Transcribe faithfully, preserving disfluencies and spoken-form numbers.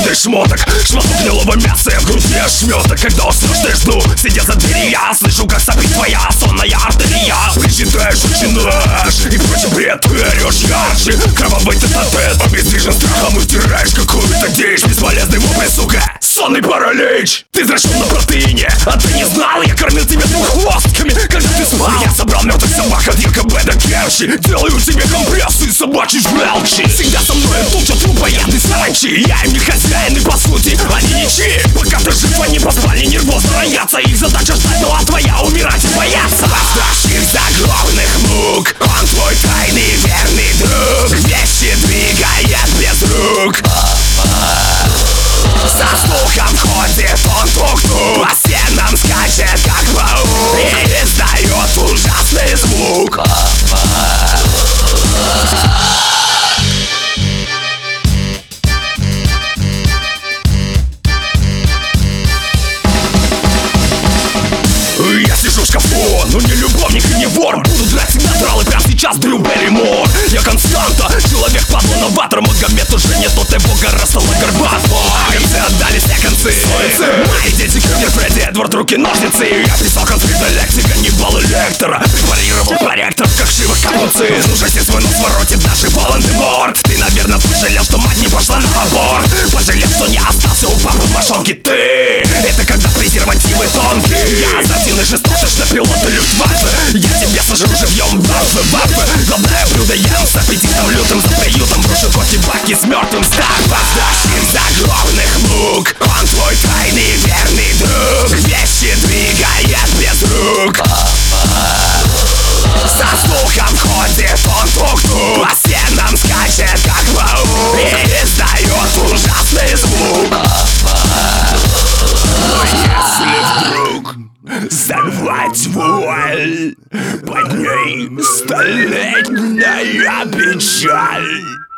грудой шмоток. Шматок гнилого мяса, в груди ошметок. Когда уснешь, ты жду, сидя за дверью, я слышу, как сопит твоя сонная артерия. Причитаешь, начинаешь, и прочий бред. Ты орешь ярче, кровавый тет-а-тет. Обездвижен страхом и втираешь какую-то дичь. Бесполезный вопль, сука, сонный паралич. Ты зрачен на протеине, а ты не знал, я кормил тебя двуххвостками, когда ты спал. Я собрал мертвых собак от ЕКБ до Керчи. Делаю тебе компрессы собачьи желчи. Всегда со мной тучат трупоядные саранчи. Я им не хозяин и по сути они ничьи. Пока ты жив, они поспали нервозно роятся. Их задача ждать, ну а твоя умирать и бояться. Поставщик загробных мук, он твой тайный верный друг. Вещи двигает без рук. За слухом ходит он тук-тук, по стенам скачет как паук и издает ужасный звук. Я сижу в шкафу, но не любовник и не вор. Буду драть сигнатуралы прямо сейчас, Дрю Берримор. Я константа, человек падла новатор. Магомед уже не тот, и бога растала горбатор. Концы отдали все концы. Мои дети, Кюрнер, Фредди, Эдвард, руки-ножницы. Я писал конфликта лексика, не бал лектора. Препарировал корректоров, как шивок капуцин. Слушайте, свой нос воротит даже Волан-де-Морт. Ты, наверное, пожалел, что мать не пошла на аборт. Пожалел, что не остался у папы в мошонке. Ты, это когда презервативы тонкие. Я азартивный жестокостный пилот и люфтваффе. Я тебя сажу живьем, ваффе, ваффе. Главное блюдо ем с аппетитом лютым. За приютом брошу коти баки с мертвым стак. Поставщик загробных мук, он твой тайный верный друг. Вещи двигает без рук. За слухом ходит он тук-тук, по стенам скачет как паук и издает ужасный звук. Но если вдруг зарвать вуаль, под ней столетняя печаль.